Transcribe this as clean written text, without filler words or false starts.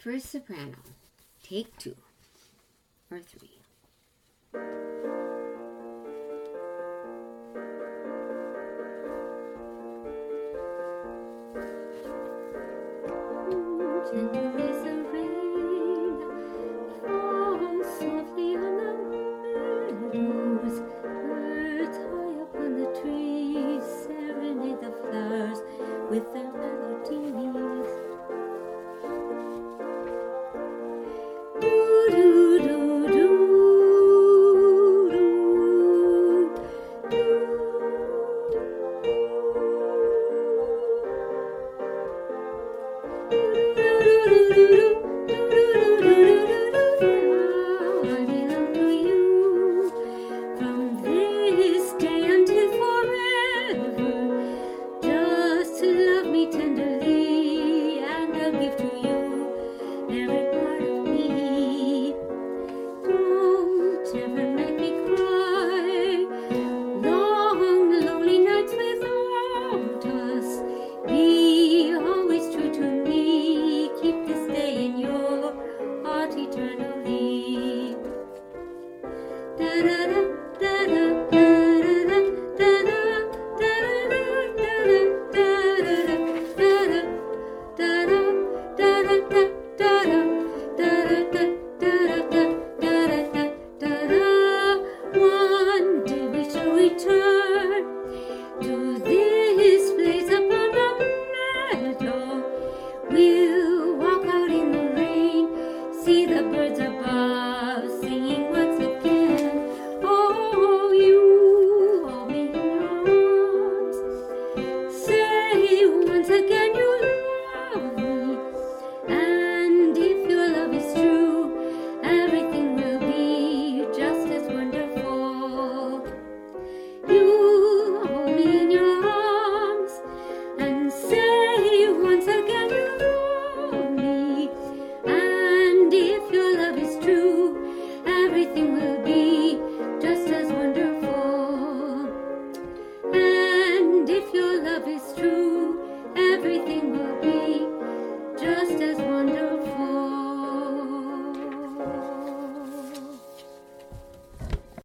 First soprano, take 2 or 3. Gentle as the rain falls softly on the meadows. Birds high up on the trees serenade the flowers with their melodies. Do do do do do I belong to you from this day until forever, just to love me tenderly, and I'll give to you every part of me. Don't ever make me cry, long lonely nights without us. Be always true to me, keep this day in your heart eternally. Da da da da da da da one day we shall return to this place upon the meadow. We'll walk out in the rain, see the birds above singing once again. Oh, you hold me in your arms, say once again you love me, and if your love is true, everything will be just as wonderful. You hold me in your arms and say once again you love me, and if your love is true, everything will be just as wonderful. And if your love is true, everything